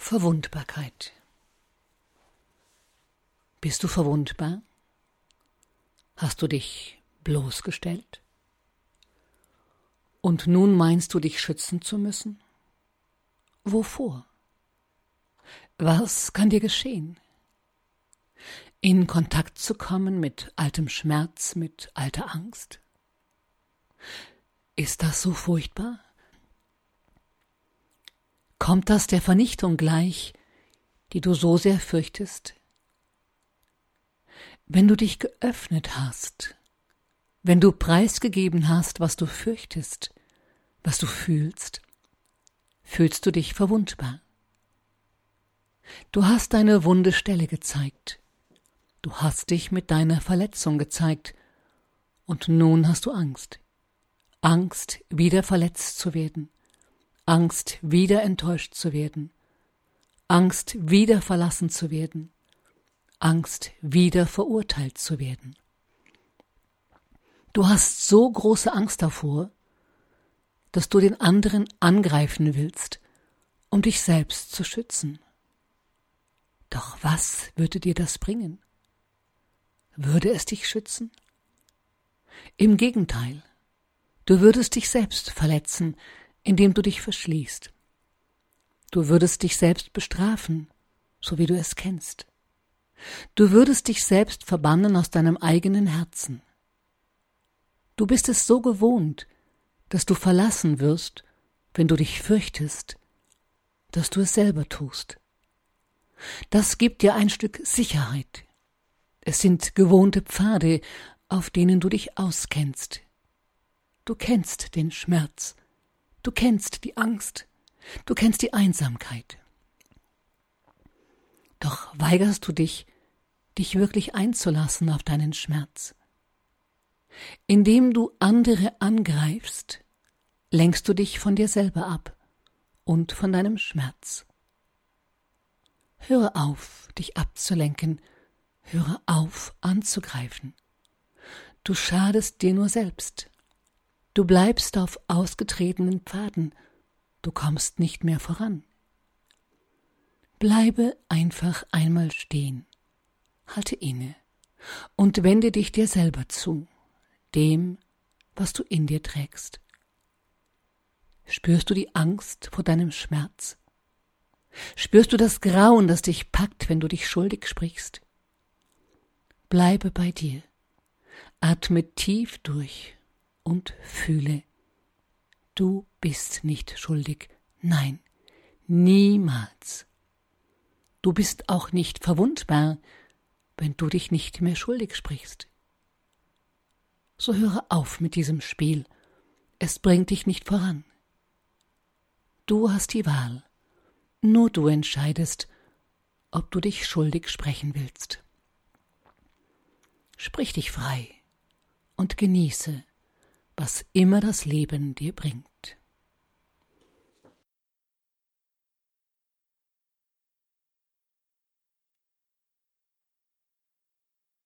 Verwundbarkeit. Bist du verwundbar? Hast du dich bloßgestellt? Und nun meinst du, dich schützen zu müssen? Wovor? Was kann dir geschehen? In Kontakt zu kommen mit altem Schmerz, mit alter Angst? Ist das so furchtbar? Kommt das der Vernichtung gleich, die du so sehr fürchtest? Wenn du dich geöffnet hast, wenn du preisgegeben hast, was du fürchtest, was du fühlst, fühlst du dich verwundbar. Du hast deine wunde Stelle gezeigt, du hast dich mit deiner Verletzung gezeigt, und nun hast du Angst. Angst, wieder verletzt zu werden, Angst, wieder enttäuscht zu werden, Angst, wieder verlassen zu werden, Angst, wieder verurteilt zu werden. Du hast so große Angst davor, dass du den anderen angreifen willst, um dich selbst zu schützen. Doch was würde dir das bringen? Würde es dich schützen? Im Gegenteil, du würdest dich selbst verletzen, indem du dich verschließt. Du würdest dich selbst bestrafen, so wie du es kennst. Du würdest dich selbst verbannen aus deinem eigenen Herzen. Du bist es so gewohnt, dass du verlassen wirst, wenn du dich fürchtest, dass du es selber tust. Das gibt dir ein Stück Sicherheit. Es sind gewohnte Pfade, auf denen du dich auskennst. Du kennst den Schmerz, du kennst die Angst, du kennst die Einsamkeit. Doch weigerst du dich, dich wirklich einzulassen auf deinen Schmerz. Indem du andere angreifst, lenkst du dich von dir selber ab und von deinem Schmerz. Höre auf, dich abzulenken, höre auf, anzugreifen. Du schadest dir nur selbst. Du bleibst auf ausgetretenen Pfaden, du kommst nicht mehr voran. Bleibe einfach einmal stehen, halte inne und wende dich dir selber zu, dem, was du in dir trägst. Spürst du die Angst vor deinem Schmerz? Spürst du das Grauen, das dich packt, wenn du dich schuldig sprichst? Bleibe bei dir, atme tief durch und fühle, du bist nicht schuldig, nein, niemals. Du bist auch nicht verwundbar, wenn du dich nicht mehr schuldig sprichst. So höre auf mit diesem Spiel, es bringt dich nicht voran. Du hast die Wahl, nur du entscheidest, ob du dich schuldig sprechen willst. Sprich dich frei und genieße, was immer das Leben dir bringt.